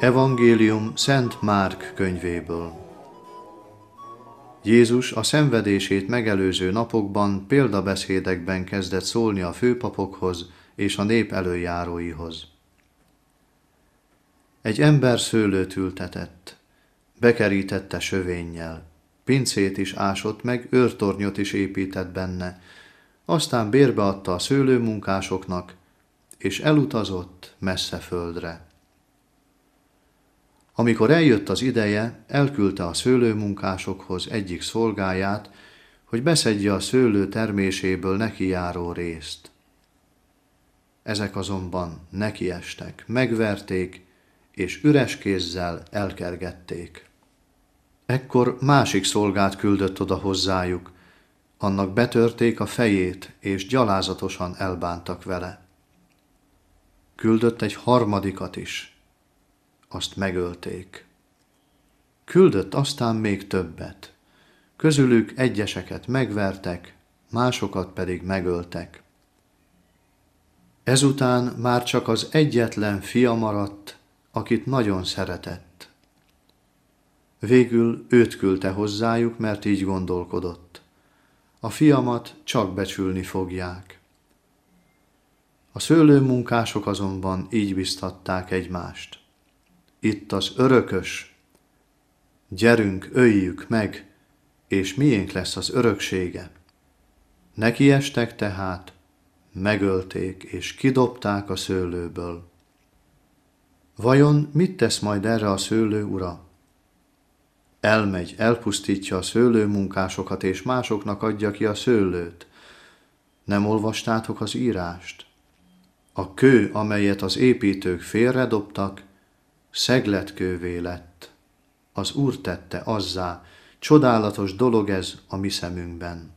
Evangélium Szent Márk könyvéből. Jézus a szenvedését megelőző napokban példabeszédekben kezdett szólni a főpapokhoz és a nép elöljáróihoz. Egy ember szőlőt ültetett, bekerítette sövénnyel, pincét is ásott meg, őrtornyot is épített benne, aztán bérbeadta a szőlőmunkásoknak, és elutazott messze földre. Amikor eljött az ideje, elküldte a szőlőmunkásokhoz egyik szolgáját, hogy beszedje a szőlő terméséből nekijáró részt. Ezek azonban nekiestek, megverték, és üres kézzel elkergették. Ekkor másik szolgát küldött oda hozzájuk, annak betörték a fejét, és gyalázatosan elbántak vele. Küldött egy harmadikat is, azt megölték. Küldött aztán még többet. Közülük egyeseket megvertek, másokat pedig megöltek. Ezután már csak az egyetlen fia maradt, akit nagyon szeretett. Végül őt küldte hozzájuk, mert így gondolkodott. A fiamat csak becsülni fogják. A szőlőmunkások azonban így biztatták egymást. Itt az örökös, gyerünk, öljük meg, és miénk lesz az öröksége. Nekiestek tehát, megölték és kidobták a szőlőből. Vajon mit tesz majd erre a szőlő ura? Elmegy, elpusztítja a szőlőmunkásokat, és másoknak adja ki a szőlőt. Nem olvastátok az írást? A kő, amelyet az építők félredobtak, szegletkővé lett. Az Úr tette azzá, csodálatos dolog ez a mi szemünkben.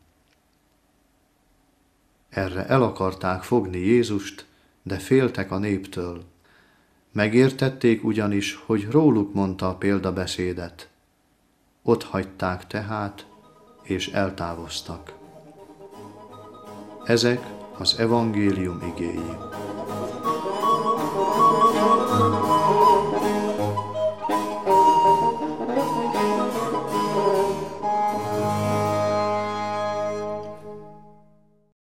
Erre el akarták fogni Jézust, de féltek a néptől. Megértették ugyanis, hogy róluk mondta a példabeszédet. Ott hagyták tehát, és eltávoztak. Ezek az evangélium igéi.